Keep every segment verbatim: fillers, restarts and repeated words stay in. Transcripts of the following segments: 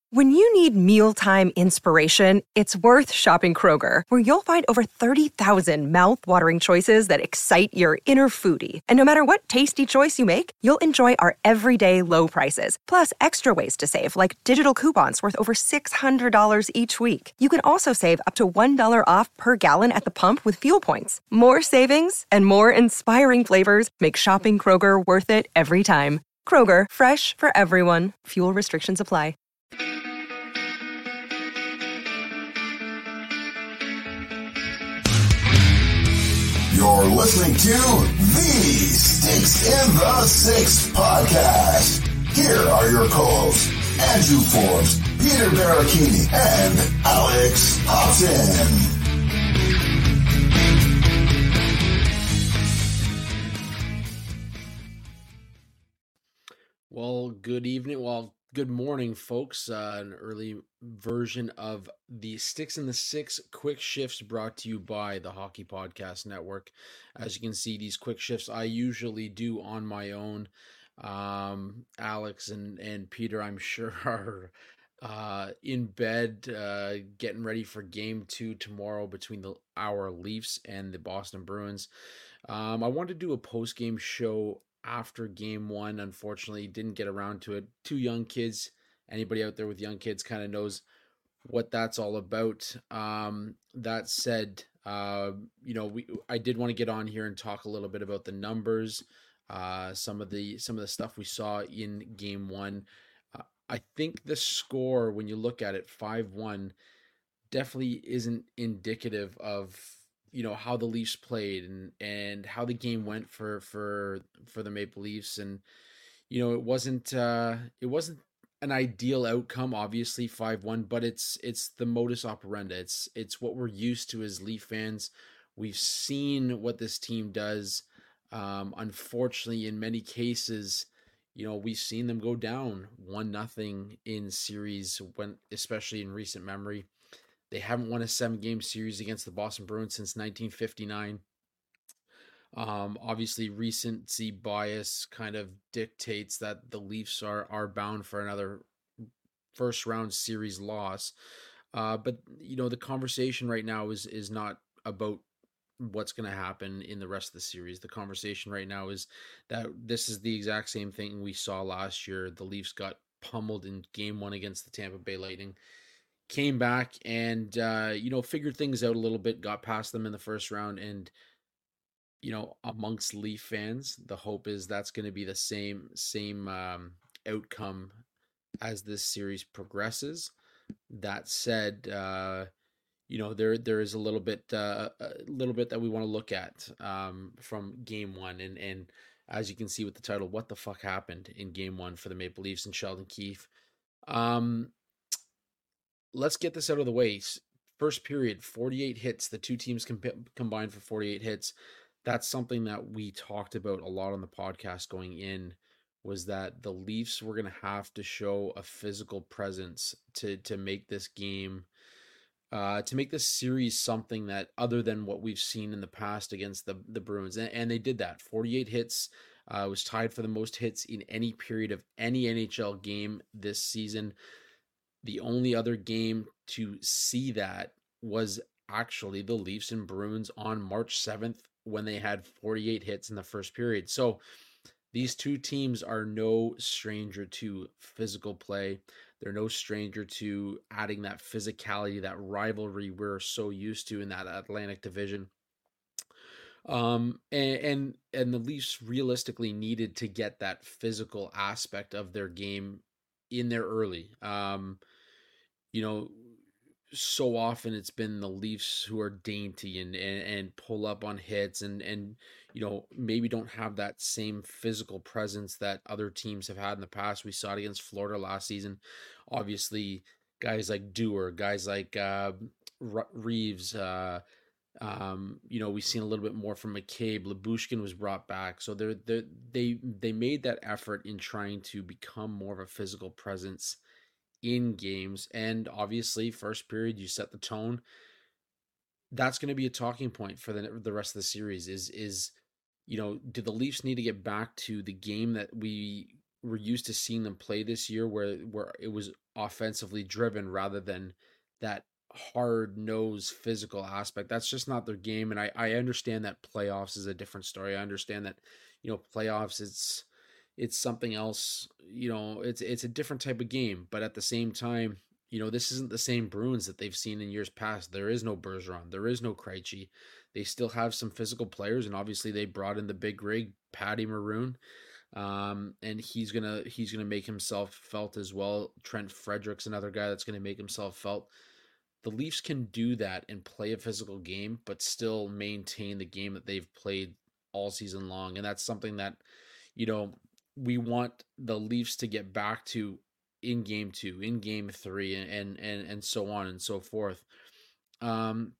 When you need mealtime inspiration, it's worth shopping Kroger, where you'll find over thirty thousand mouth-watering choices that excite your inner foodie. And no matter what tasty choice you make, you'll enjoy our everyday low prices, plus extra ways to save, like digital coupons worth over six hundred dollars each week. You can also save up to one dollar off per gallon at the pump with fuel points. More savings and more inspiring flavors make shopping Kroger worth it every time. Kroger, fresh for everyone. Fuel restrictions apply. You're listening to the Sticks in the Six podcast. Here are your co-hosts, Andrew Forbes, Peter Baracchini, and Alex Hobson. Well, good evening. Well, good morning, folks. Uh, an early version of the Sticks in the Six quick shifts brought to you by the Hockey Podcast Network. As you can see, these quick shifts I usually do on my own. Um, Alex and, and Peter, I'm sure, are uh, in bed uh, getting ready for game two tomorrow between the our Leafs and the Boston Bruins. Um, I wanted to do a post-game show after game one. Unfortunately, didn't get around to it. Two young kids. Anybody out there with young kids kind of knows what that's all about. Um, that said, uh, you know, we I did want to get on here and talk a little bit about the numbers, uh, some of the some of the stuff we saw in game one. Uh, I think the score, when you look at it, five one, definitely isn't indicative of, you know, how the Leafs played and, and how the game went for, for, for the Maple Leafs. And, you know, it wasn't, uh, it wasn't an ideal outcome, obviously five one, but it's, it's the modus operandi. It's, it's what we're used to as Leaf fans. We've seen what this team does. Um, unfortunately, in many cases, you know, we've seen them go down one nothing in series when, especially in recent memory. They haven't won a seven-game series against the Boston Bruins since nineteen fifty-nine. Um, obviously, recency bias kind of dictates that the Leafs are are bound for another first-round series loss. Uh, but, you know, the conversation right now is is not about what's going to happen in the rest of the series. The conversation right now is that this is the exact same thing we saw last year. The Leafs got pummeled in game one against the Tampa Bay Lightning. Came back and, uh, you know, figured things out a little bit, got past them in the first round. And, you know, amongst Leaf fans, the hope is that's going to be the same, same um, outcome as this series progresses. That said, uh, you know, there there is a little bit, uh, a little bit that we want to look at um, from game one. And, and as you can see with the title, what the fuck happened in game one for the Maple Leafs and Sheldon Keefe. Um, Let's get this out of the way. First period, forty-eight hits. The two teams comp- combined for forty-eight hits. That's something that we talked about a lot on the podcast going in, was that the Leafs were going to have to show a physical presence to to make this game, uh, to make this series something that other than what we've seen in the past against the, the Bruins. And, and they did that. forty-eight hits. Uh, was tied for the most hits in any period of any N H L game this season. The only other game to see that was actually the Leafs and Bruins on March seventh when they had forty-eight hits in the first period. So these two teams are no stranger to physical play. They're no stranger to adding that physicality, that rivalry we're so used to in that Atlantic Division. Um, and, and, and the Leafs realistically needed to get that physical aspect of their game in there early. Um, you know, so often it's been the Leafs who are dainty and, and, and pull up on hits and, and, you know, maybe don't have that same physical presence that other teams have had in the past. We saw it against Florida last season. Obviously, guys like Dewar, guys like uh, Reeves, uh, um, you know, we've seen a little bit more from McCabe. Lyubushkin was brought back. So they're, they're, they they made that effort in trying to become more of a physical presence in games. And obviously, first period, you set the tone. That's going to be a talking point for the the rest of the series is, is, you know, do the Leafs need to get back to the game that we we're used to seeing them play this year, where where it was offensively driven rather than that hard nosed physical aspect. That's just not their game. And I, I understand that playoffs is a different story. I understand that, you know, playoffs it's it's something else, you know, it's it's a different type of game. But at the same time, you know, this isn't the same Bruins that they've seen in years past. There is no Bergeron, there is no Krejci. They still have some physical players, and obviously they brought in the big rig, Patty Maroon, um, and he's gonna he's gonna make himself felt as well. Trent Frederick's another guy that's gonna make himself felt. The Leafs can do that and play a physical game, but still maintain the game that they've played all season long, and that's something that, you know, we want the Leafs to get back to in game two, in game three, and and and so on and so forth. Um,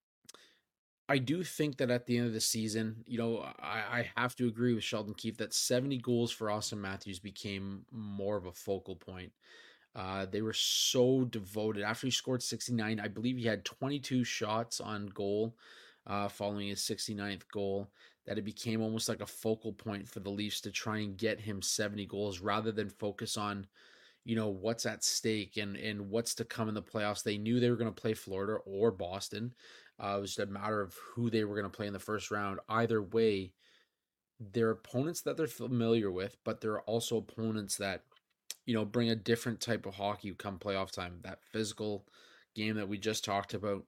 I do think that at the end of the season, you know, I, I have to agree with Sheldon Keefe that seventy goals for Austin Matthews became more of a focal point. Uh, they were so devoted. After he scored sixty-nine, I believe he had twenty-two shots on goal uh, following his sixty-ninth goal, that it became almost like a focal point for the Leafs to try and get him seventy goals rather than focus on, you know, what's at stake and and what's to come in the playoffs. They knew they were going to play Florida or Boston. Uh, it was a matter of who they were going to play in the first round. Either way, they're opponents that they're familiar with, but they're also opponents that, you know, bring a different type of hockey come playoff time. That physical game that we just talked about.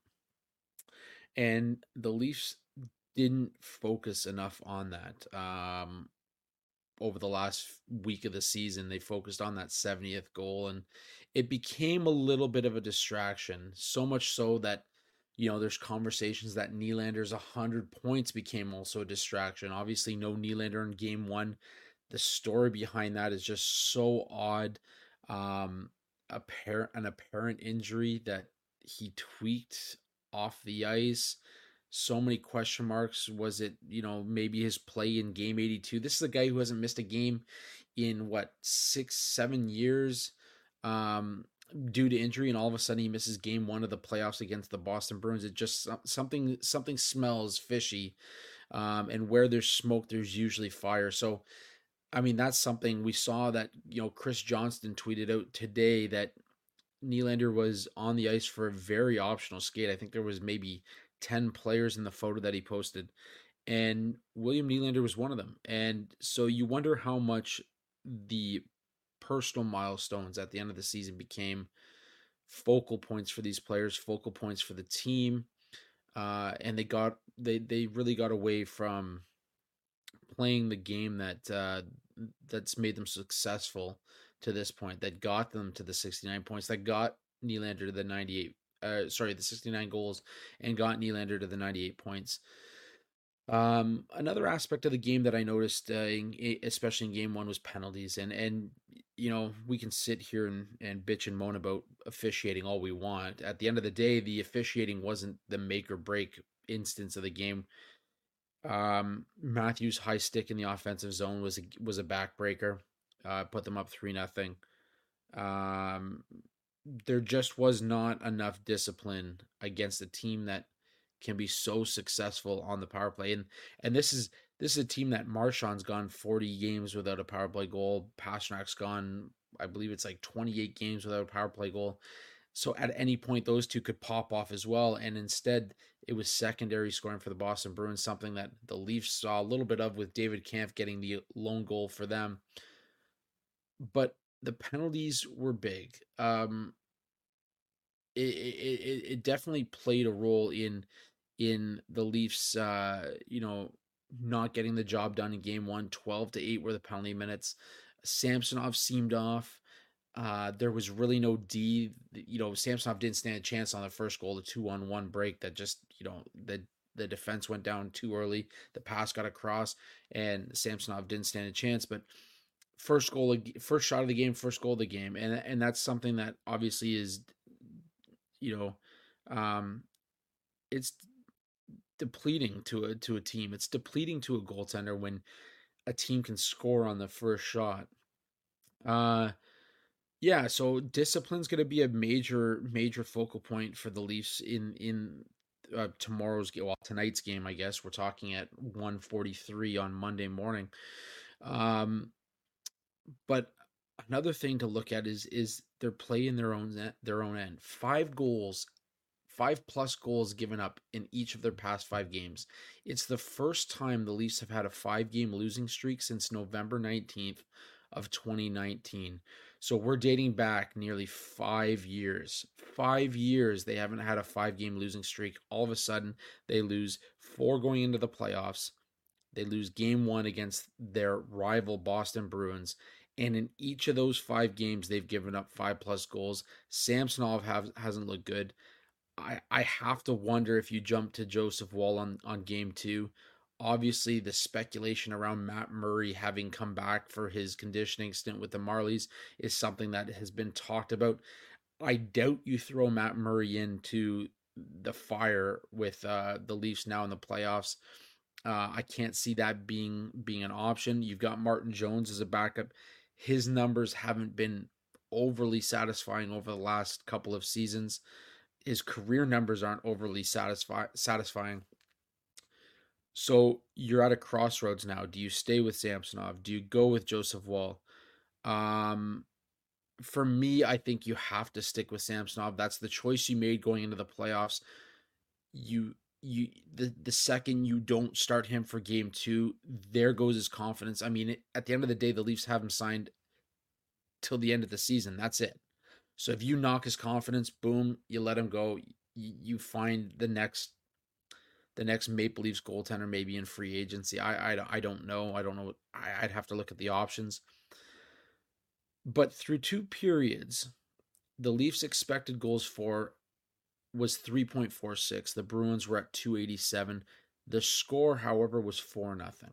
And the Leafs didn't focus enough on that. Um, over the last week of the season, they focused on that seventieth goal, and it became a little bit of a distraction. So much so that, you know, there's conversations that Nylander's one hundred points became also a distraction. Obviously, no Nylander in game one. The story behind that is just so odd. Um, apparent an apparent injury that he tweaked off the ice. So many question marks. Was it, you know, maybe his play in game eighty-two? This is a guy who hasn't missed a game in what, six, seven years um, due to injury, and all of a sudden he misses game one of the playoffs against the Boston Bruins. It just something something smells fishy, um, and where there's smoke, there's usually fire. So, I mean, that's something we saw that, you know, Chris Johnston tweeted out today that Nylander was on the ice for a very optional skate. I think there was maybe ten players in the photo that he posted, and William Nylander was one of them. And so you wonder how much the personal milestones at the end of the season became focal points for these players, focal points for the team. Uh, and they got, they, they really got away from playing the game that, uh, that's made them successful to this point, that got them to the sixty-nine points, that got Nylander to the ninety-eight, uh, sorry, the sixty-nine goals, and got Nylander to the ninety-eight points. Um, another aspect of the game that I noticed, uh, in, especially in game one, was penalties. And, and, you know, we can sit here and, and bitch and moan about officiating all we want. At the end of the day, the officiating wasn't the make or break instance of the game. Um, Matthews' high stick in the offensive zone was a, was a backbreaker, uh, put them up three nothing. Um, there just was not enough discipline against a team that can be so successful on the power play. And and this is this is a team that Marchand's gone forty games without a power play goal. Pasternak's gone, I believe it's like twenty-eight games without a power play goal. So at any point, those two could pop off as well. And instead, it was secondary scoring for the Boston Bruins, something that the Leafs saw a little bit of with David Kampf getting the lone goal for them. But the penalties were big. Um, it, it, it definitely played a role in in the Leafs, uh, you know, not getting the job done in game one. twelve to eight were the penalty minutes. Samsonov seemed off. Uh, there was really no D. You know, Samsonov didn't stand a chance on the first goal, the two on one break that just, you know, the the defense went down too early. The pass got across, and Samsonov didn't stand a chance. But first goal, first shot of the game, first goal of the game, and and that's something that obviously is, you know, um, it's depleting to a to a team. It's depleting to a goaltender when a team can score on the first shot. Uh, yeah. So discipline's going to be a major major focal point for the Leafs in in uh, tomorrow's game. Well, tonight's game, I guess. We're talking at one forty-three on Monday morning. Um, But another thing to look at is is their play in their own their own end. Five goals, five plus goals given up in each of their past five games. It's the first time the Leafs have had a five-game losing streak since November nineteenth of twenty nineteen. So we're dating back nearly five years. Five years they haven't had a five-game losing streak. All of a sudden, they lose four going into the playoffs. They lose game one against their rival Boston Bruins. And in each of those five games, they've given up five plus goals. Samsonov have, hasn't looked good. I, I have to wonder if you jump to Joseph Woll on, on game two. Obviously, the speculation around Matt Murray having come back for his conditioning stint with the Marlies is something that has been talked about. I doubt you throw Matt Murray into the fire with uh, the Leafs now in the playoffs. Uh, I can't see that being being an option. You've got Martin Jones as a backup. His numbers haven't been overly satisfying over the last couple of seasons. His career numbers aren't overly satisfy, satisfying. So you're at a crossroads now. Do you stay with Samsonov? Do you go with Joseph Woll? Um, for me, I think you have to stick with Samsonov. That's the choice you made going into the playoffs. You you the the second you don't start him for game two, there goes his confidence. I mean, it, at the end of the day, the Leafs have him signed till the end of the season. That's it. So if you knock his confidence, boom, you let him go. You, you find the next the next Maple Leafs goaltender maybe in free agency. I I, I don't know. I don't know. I, I'd have to look at the options. But through two periods, the Leafs expected goals for was three point four six. The Bruins were at two eighty-seven. The score, however, was four nothing.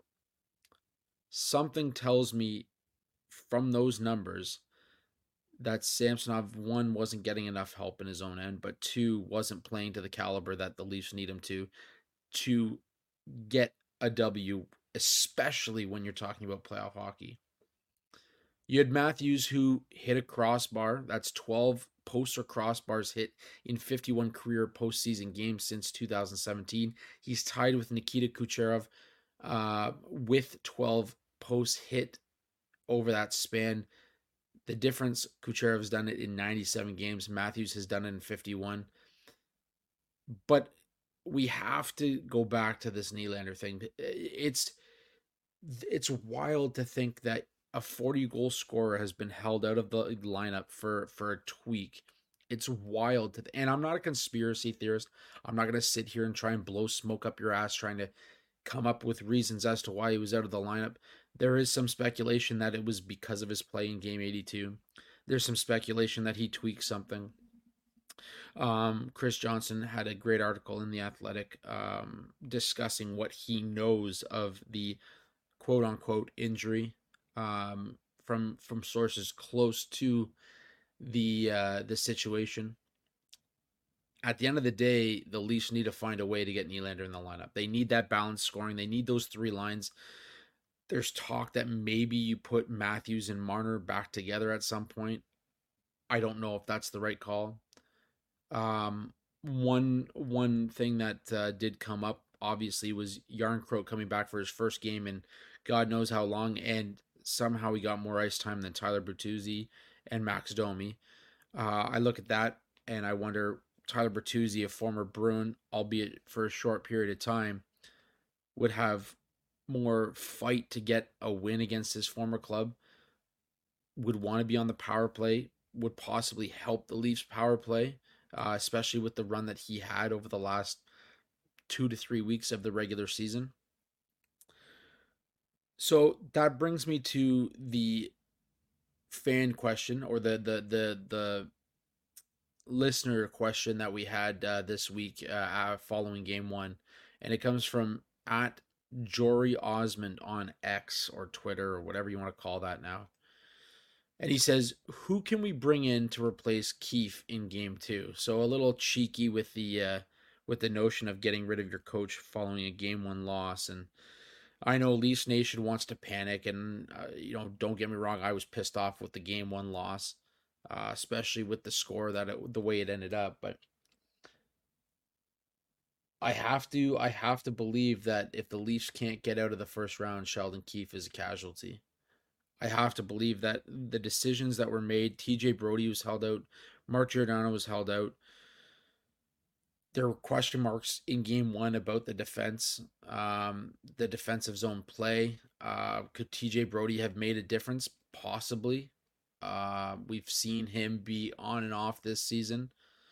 Something tells me from those numbers that Samsonov, one, wasn't getting enough help in his own end, but two, wasn't playing to the caliber that the Leafs need him to, to get a W, especially when you're talking about playoff hockey. You had Matthews, who hit a crossbar. That's twelve post or crossbars hit in fifty-one career postseason games since two thousand seventeen. He's tied with Nikita Kucherov uh, with twelve posts hit over that span. The difference, Kucherov has done it in ninety-seven games. Matthews has done it in fifty-one. But we have to go back to this Nylander thing. It's it's wild to think that a forty-goal scorer has been held out of the lineup for, for a tweak. It's wild. To th- and I'm not a conspiracy theorist. I'm not going to sit here and try and blow smoke up your ass trying to come up with reasons as to why he was out of the lineup. There is some speculation that it was because of his play in Game eighty-two. There's some speculation that he tweaked something. Um, Chris Johnson had a great article in The Athletic um, discussing what he knows of the quote-unquote injury um, from from sources close to the uh, the situation. At the end of the day, the Leafs need to find a way to get Nylander in the lineup. They need that balanced scoring. They need those three lines. There's talk that maybe you put Matthews and Marner back together at some point. I don't know if that's the right call. Um, one one thing that uh, did come up, obviously, was Järnkrok coming back for his first game in God knows how long, and somehow he got more ice time than Tyler Bertuzzi and Max Domi. Uh, I look at that, and I wonder, Tyler Bertuzzi, a former Bruin, albeit for a short period of time, would have more fight to get a win against his former club, would want to be on the power play, would possibly help the Leafs power play, uh, especially with the run that he had over the last two to three weeks of the regular season. So that brings me to the fan question, or the the the the listener question that we had uh, this week uh, following game one, and it comes from at Jory Osmond on X or Twitter or whatever you want to call that now. And he says, who can we bring in to replace Keefe in game two? So a little cheeky with the uh, with the notion of getting rid of your coach following a game one loss. And I know Leafs Nation wants to panic, and uh, you know, don't get me wrong, I was pissed off with the game one loss, uh, especially with the score that it, the way it ended up. But I have to I have to believe that if the Leafs can't get out of the first round, Sheldon Keefe is a casualty. I have to believe that the decisions that were made, T J Brody was held out, Mark Giordano was held out. There were question marks in game one about the defense, um, the defensive zone play. Uh, could T J Brody have made a difference? Possibly. Uh, we've seen him be on and off this season.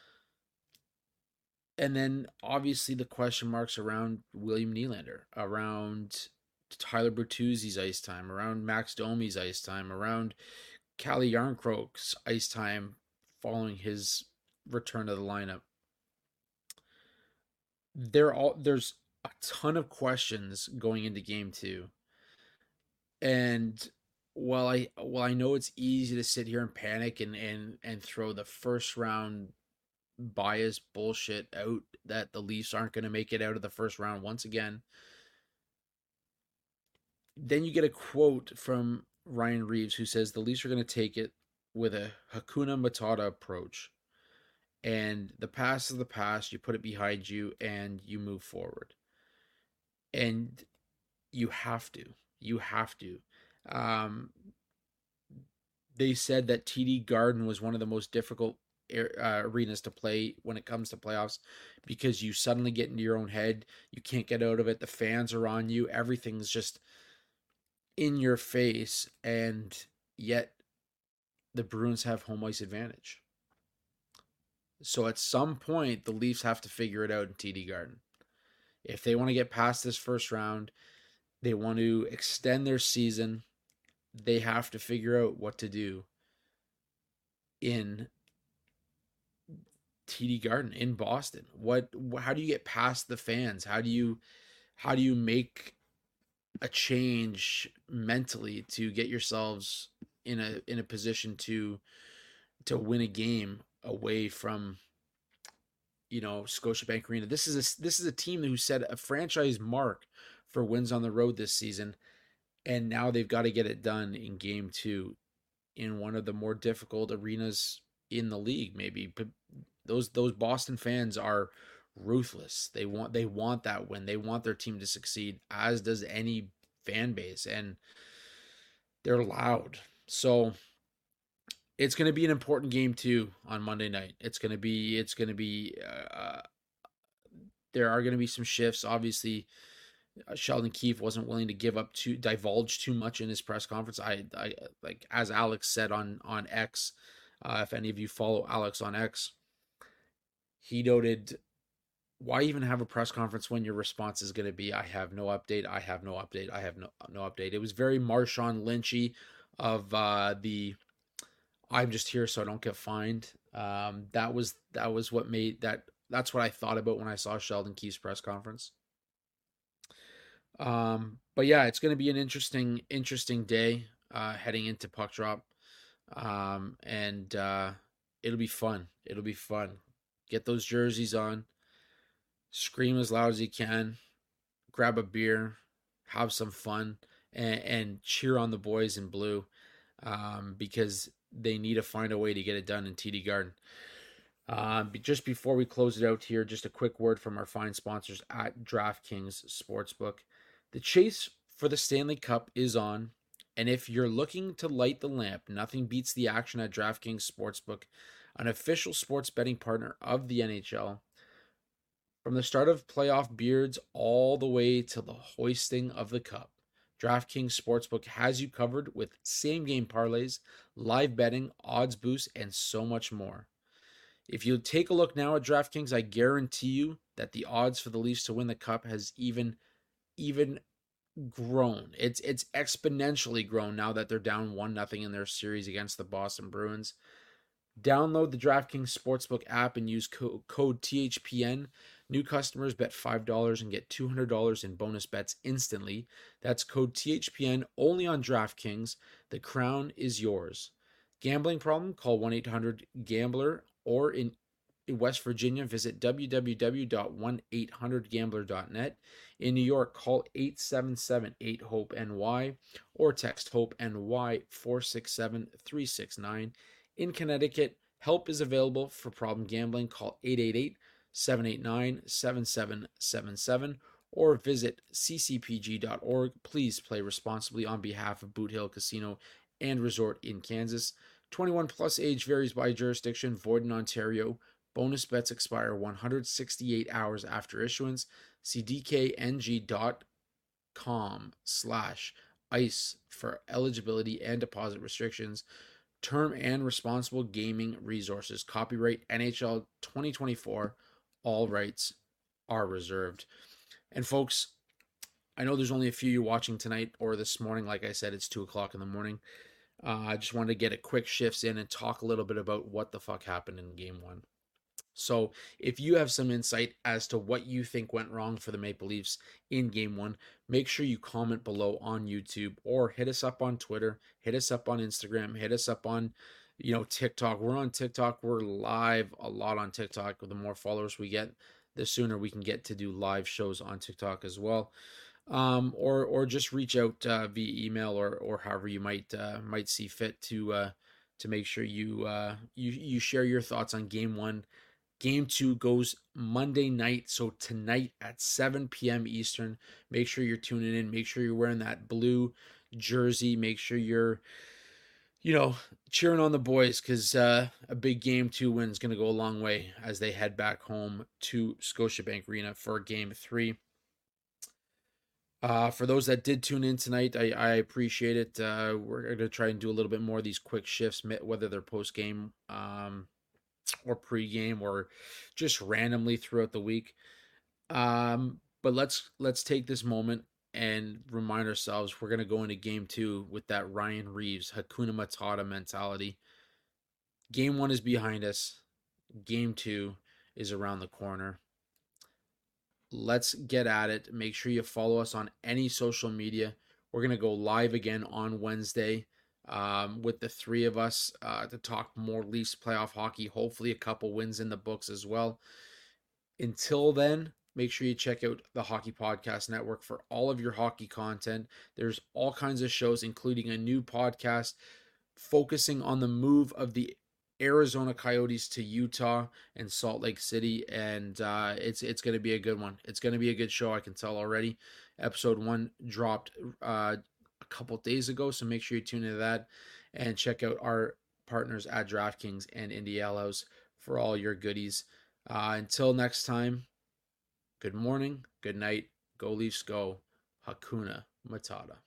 And then obviously the question marks around William Nylander, around Tyler Bertuzzi's ice time, around Max Domi's ice time, around Calle Jarnkrok's ice time following his return to the lineup. There all there's a ton of questions going into game two. And while I while I know it's easy to sit here and panic and and and throw the first round bias bullshit out that the Leafs aren't going to make it out of the first round once again, then you get a quote from Ryan Reeves who says the Leafs are going to take it with a Hakuna Matata approach. And the past is the past, you put it behind you and you move forward. And you have to. You have to. Um, they said that T D Garden was one of the most difficult uh, arenas to play when it comes to playoffs because you suddenly get into your own head. You can't get out of it. The fans are on you. Everything's just in your face. And yet the Bruins have home ice advantage. So at some point, the Leafs have to figure it out in T D Garden. If they want to get past this first round, they want to extend their season, they have to figure out what to do in T D Garden in Boston. What how do you get past the fans? How do you how do you make a change mentally to get yourselves in a in a position to to win a game away from, you know, Scotiabank Arena? This is a this is a team who set a franchise mark for wins on the road this season, and now they've got to get it done in game two in one of the more difficult arenas in the league. Maybe but those those Boston fans are ruthless. They want they want that win. They want their team to succeed, as does any fan base, and they're loud. So it's going to be an important game too on Monday night. It's going to be it's going to be uh, there are going to be some shifts. Obviously, Sheldon Keefe wasn't willing to give up to divulge too much in his press conference. I, I like as Alex said on on X. Uh, if any of you follow Alex on X, he noted, why even have a press conference when your response is going to be, I have no update, I have no update, I have no no update. It was very Marshawn Lynchy of uh, the I'm just here so I don't get fined. Um, that was that was what made that. That's what I thought about when I saw Sheldon Keefe's press conference. Um, but yeah, it's going to be an interesting interesting day uh, heading into puck drop, um, and uh, it'll be fun. It'll be fun. Get those jerseys on. Scream as loud as you can, grab a beer, have some fun, and, and cheer on the boys in blue, um, because they need to find a way to get it done in T D Garden. Uh, just before we close it out here, just a quick word from our fine sponsors at DraftKings Sportsbook. The chase for the Stanley Cup is on, and if you're looking to light the lamp, nothing beats the action at DraftKings Sportsbook, an official sports betting partner of the N H L. From the start of playoff beards all the way to the hoisting of the cup, DraftKings Sportsbook has you covered with same-game parlays, live betting, odds boosts, and so much more. If you take a look now at DraftKings, I guarantee you that the odds for the Leafs to win the cup has even, even grown. It's it's exponentially grown now that they're down one nothing in their series against the Boston Bruins. Download the DraftKings Sportsbook app and use co- code T H P N. New customers bet five dollars and get two hundred dollars in bonus bets instantly. That's code T H P N only on DraftKings. The crown is yours. Gambling problem? Call one eight hundred gambler, or in, in West Virginia, visit w w w dot one eight hundred gambler dot net. In New York, call eight seven seven eight hope N Y or text HOPE-NY four six seven three six nine. In Connecticut, help is available for problem gambling. Call eight eight eight seven eight nine seven seven seven seven or visit c c p g dot org. Please play responsibly on behalf of Boot Hill Casino and Resort in Kansas. twenty-one plus age varies by jurisdiction, void in Ontario. Bonus bets expire one hundred sixty-eight hours after issuance. See d k n g dot com slash ice for eligibility and deposit restrictions. Term and responsible gaming resources. Copyright N H L twenty twenty-four. All rights are reserved. And folks, I know there's only a few you watching tonight or this morning. Like I said, it's two o'clock in the morning. Uh, I just wanted to get a quick shifts in and talk a little bit about what the fuck happened in game one. So if you have some insight as to what you think went wrong for the Maple Leafs in game one, make sure you comment below on YouTube or hit us up on Twitter, hit us up on Instagram, hit us up on, you know, TikTok. We're on TikTok. We're live a lot on TikTok. The more followers we get, the sooner we can get to do live shows on TikTok as well. Um, or or just reach out uh, via email or or however you might uh, might see fit to uh, to make sure you uh, you you share your thoughts on game one. Game two goes Monday night, so tonight at seven p.m. Eastern. Make sure you're tuning in. Make sure you're wearing that blue jersey. Make sure you're, you know, cheering on the boys, because uh, a big game two win is going to go a long way as they head back home to Scotiabank Arena for game three. Uh, for those that did tune in tonight, I, I appreciate it. Uh, we're going to try and do a little bit more of these quick shifts, whether they're post-game um, or pre-game or just randomly throughout the week. Um, but let's let's take this moment and remind ourselves we're going to go into game two with that Ryan Reaves, Hakuna Matata mentality. Game one is behind us. Game two is around the corner. Let's get at it. Make sure you follow us on any social media. We're going to go live again on Wednesday um, with the three of us uh, to talk more Leafs playoff hockey. Hopefully a couple wins in the books as well. Until then, make sure you check out the Hockey Podcast Network for all of your hockey content. There's all kinds of shows, including a new podcast focusing on the move of the Arizona Coyotes to Utah and Salt Lake City, and uh, it's it's going to be a good one. It's going to be a good show, I can tell already. Episode one dropped uh, a couple days ago, so make sure you tune into that and check out our partners at DraftKings and Indy Allows for all your goodies. Uh, until next time, good morning, good night, go Leafs go, Hakuna Matata.